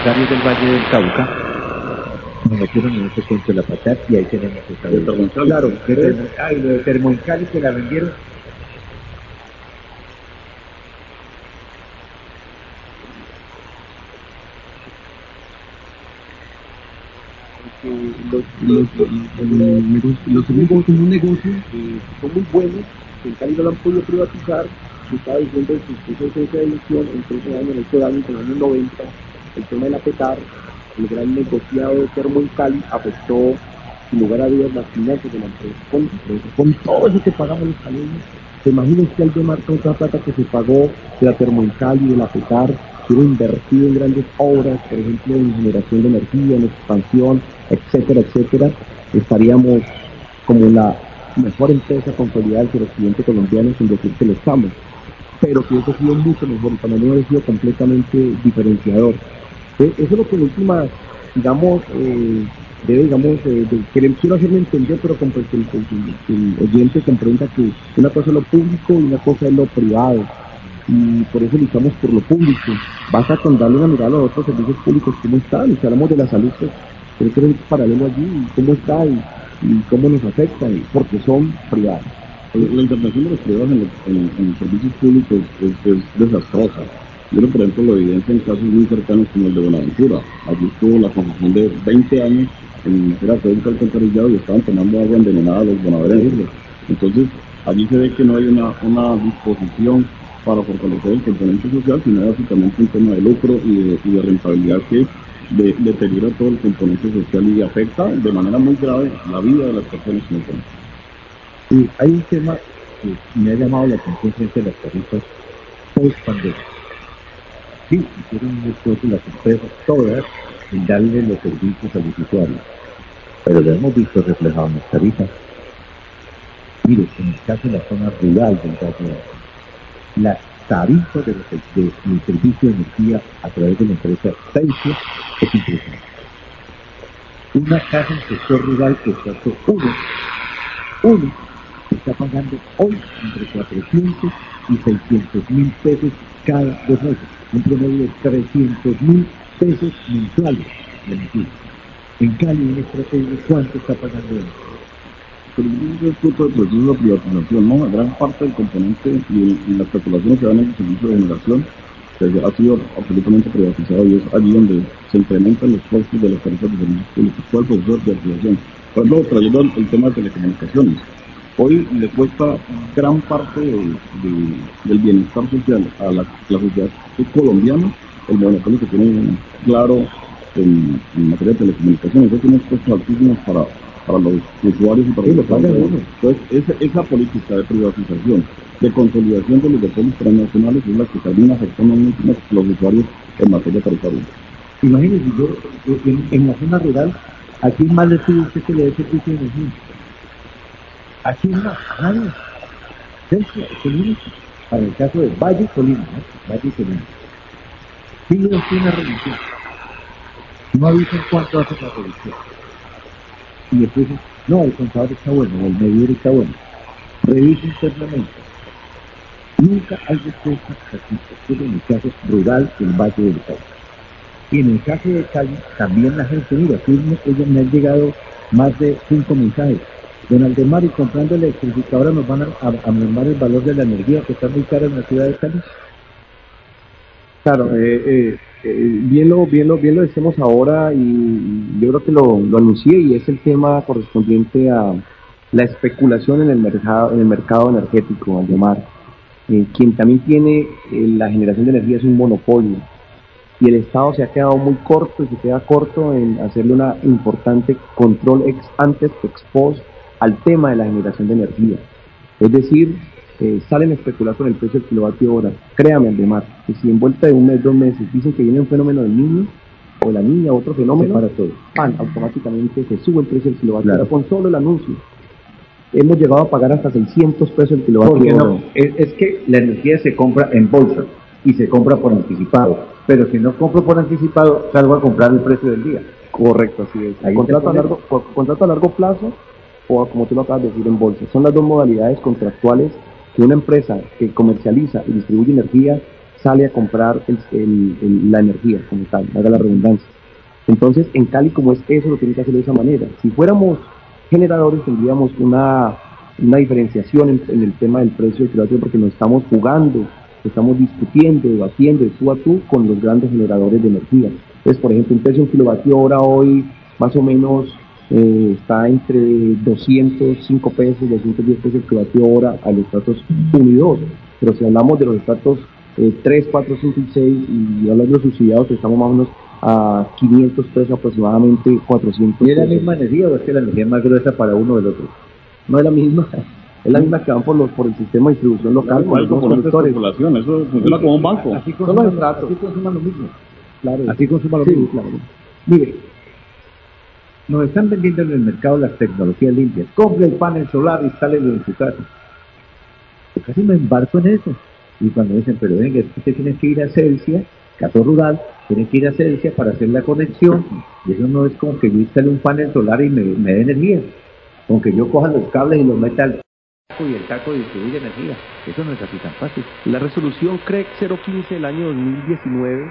empresarios del Valle del Cauca nos metieron en ese cuento de la Pachá y ahí tenemos esa deuda. Claro, lo de Termoencali que la vendieron. Los amigos son un negocio, son muy buenos, en Cali no lo han podido privatizar, se estaba diciendo en sus procesos de edición en 13 años, en 8 años, en los años 90, el tema de la PETAR, el gran negociado de Termo en Cali afectó, sin lugar a dudas, las finanzas de la empresa. Con todo eso que pagamos los caleños, ¿se imagina usted al demar toda esa plata que se pagó de la Termo en Cali, de la PETAR, que hubiera invertido en grandes obras, por ejemplo, en generación de energía, en expansión, etcétera, etcétera? Estaríamos como la mejor empresa consolidada del suroccidente colombiano, sin decir que lo estamos, pero que eso ha sido mucho mejor, el panorama ha sido completamente diferenciador. Eso es lo que en última, digamos, quiero hacerme entender, pero con que el oyente comprenda que una cosa es lo público y una cosa es lo privado, y por eso luchamos por lo público. Basta con darle una mirada a los otros servicios públicos, cómo están, y si hablamos de la salud, pues creo que es un paralelo allí, cómo está y cómo nos afectan, porque son privados. La intervención de los privados en servicios públicos es desastrosa. Yo, por ejemplo, lo evidencia en casos muy cercanos como el de Buenaventura. Allí estuvo la concesión de 20 años en el acueducto alcantarillado y estaban tomando agua envenenada a los bonaverenses. Entonces, allí se ve que no hay una disposición para fortalecer el componente social, sino básicamente un tema de lucro y de rentabilidad que deteriora todo el componente social y afecta de manera muy grave la vida de las personas que encuentran. Y hay un tema que me ha llamado la atención frente a las tarifas post-pandemia. Sí, hicieron un esfuerzo las empresas todas en darle los servicios a los usuarios, pero lo hemos visto reflejado en las tarifas. Mire, en el caso de la zona rural del Valle, las tarifas del servicio de energía a través de la empresa Telsia es impresionante. Una casa en sector rural que uno está pagando hoy entre 400 y 600.000 pesos cada 2 meses, un promedio de 300.000 pesos mensuales de energía. En Cali, un estratega, ¿cuánto está pagando él? Pero es el fruto del proceso de privatización, ¿no? Gran parte del componente y la especulación que dan en el servicio de generación ha sido absolutamente privatizado y es allí donde se incrementan los costos de las tarifas de servicios públicos. ¿Cuál proceso de privatización? Por ejemplo, trayendo el tema de telecomunicaciones. Hoy le cuesta gran parte del bienestar social a la sociedad colombiana el monopolio que tiene Claro en materia de telecomunicaciones. Eso tiene costos altísimos para los usuarios y para los trabajadores. Entonces, esa política de privatización, de consolidación de los deportes transnacionales es la que termina afectando mucho a los usuarios en materia tarifaria. Imagínense, yo en la zona rural, ¿a quién más le pide usted que le dé servicio de energía? ¿A quién más? A nadie. Telsia es el único. Para el caso de Valle Colima, ¿no? Valle Colima. Pide usted una revisión. No avisan cuánto hace la revisión. Y después, no, el contador está bueno, o el medidor está bueno. Revisa internamente. Nunca hay respuesta satisfactoria en el caso rural del Valle del Cauca. Y en el caso de Cali, también la gente, mira, ellos me han llegado más de 5 mensajes. Don Aldemar, y comprando electrificadora nos van a mermar el valor de la energía que está muy cara en la ciudad de Cali. Claro, bien lo decimos ahora y yo creo que lo anuncié y es el tema correspondiente a la especulación en el mercado energético, Aldemar. Quien también tiene la generación de energía es un monopolio y el Estado se ha quedado muy corto y se queda corto en hacerle una importante control ex post al tema de la generación de energía. Es decir, salen a especular con el precio del kilovatio hora. Créame, Aldemar, que si en vuelta de un mes, 2 meses, dicen que viene un fenómeno del niño, o la niña, otro fenómeno, para todo, automáticamente se sube el precio del kilovatio hora con solo el anuncio. Hemos llegado a pagar hasta 600 pesos el kilovatio hora. No, es que la energía se compra en bolsa y se compra por anticipado. Pero si no compro por anticipado, salgo a comprar el precio del día. Correcto, así es. Contrato a largo plazo o como tú lo acabas de decir en bolsa. Son las dos modalidades contractuales que una empresa que comercializa y distribuye energía sale a comprar la energía como tal, haga la redundancia. Entonces, en Cali, como es eso, lo tiene que hacer de esa manera. Si fuéramos generadores, tendríamos una diferenciación en el tema del precio del kilovatio, porque nos estamos jugando, estamos discutiendo, debatiendo de tú a tú con los grandes generadores de energía. Entonces, por ejemplo, un precio de un kilovatio hora hoy, más o menos, está entre 205 pesos, 210 pesos el kilovatio hora a los estratos 1 y 2. Pero si hablamos de los estratos 3, 4, 5 y 6, y hablando de los subsidiados, estamos más o menos a 500 pesos aproximadamente, 400 pesos. ¿Y es la misma energía o es que la energía es más gruesa para uno o el otro? No es la misma, es la misma que van por el sistema de distribución local, con los conductores. Eso funciona como un banco. Así consuman lo mismo. Claro. Así consuman lo mismo. Claro. Mire, nos están vendiendo en el mercado las tecnologías limpias. Compre el panel solar, instálelo en su casa. Yo casi me embarco en eso. Y cuando dicen, pero venga, es que usted tiene que ir a Celsia, caso rural, tiene que ir a Celsia para hacer la conexión. Y eso no es como que yo instale un panel solar y me dé energía. Con que yo coja los cables y los meta al taco y el taco distribuye energía. Eso no es así tan fácil. La resolución CREC 015 del año 2019,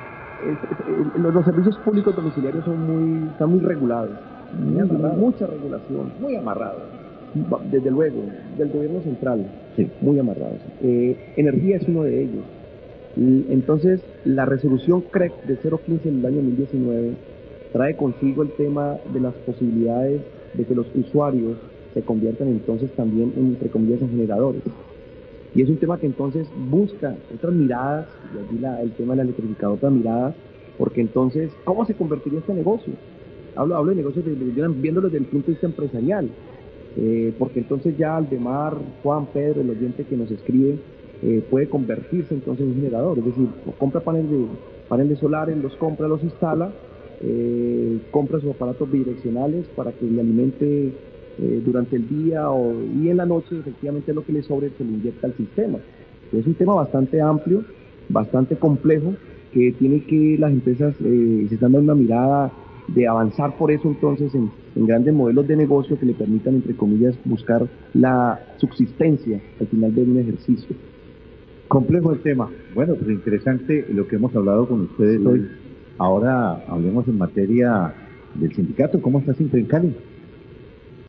los servicios públicos domiciliarios están muy regulados. Mucha regulación. Muy amarrado. Desde luego, del gobierno central, Sí. Muy amarrados. Energía es uno de ellos. Entonces, la resolución CREC de 015 del año 2019 trae consigo el tema de las posibilidades de que los usuarios se conviertan entonces también en, entre comillas, en generadores. Y es un tema que entonces busca otras miradas, y allí el tema del electrificador, otras miradas, porque entonces, ¿cómo se convertiría este negocio? Hablo de negocios viéndolo desde el punto de vista empresarial. Porque entonces ya Aldemar, Juan, Pedro, el oyente que nos escribe, puede convertirse entonces en un generador, es decir, compra paneles solares, los compra, los instala, compra sus aparatos bidireccionales para que le alimente durante el día y en la noche, efectivamente lo que le sobre se le inyecta al sistema. Es un tema bastante amplio, bastante complejo, que tiene que las empresas se están dando una mirada de avanzar por eso entonces en grandes modelos de negocio que le permitan, entre comillas, buscar la subsistencia al final de un ejercicio. Complejo el tema. Bueno, pues interesante lo que hemos hablado con ustedes hoy. Ahora hablemos en materia del sindicato. ¿Cómo está siempre en Cali?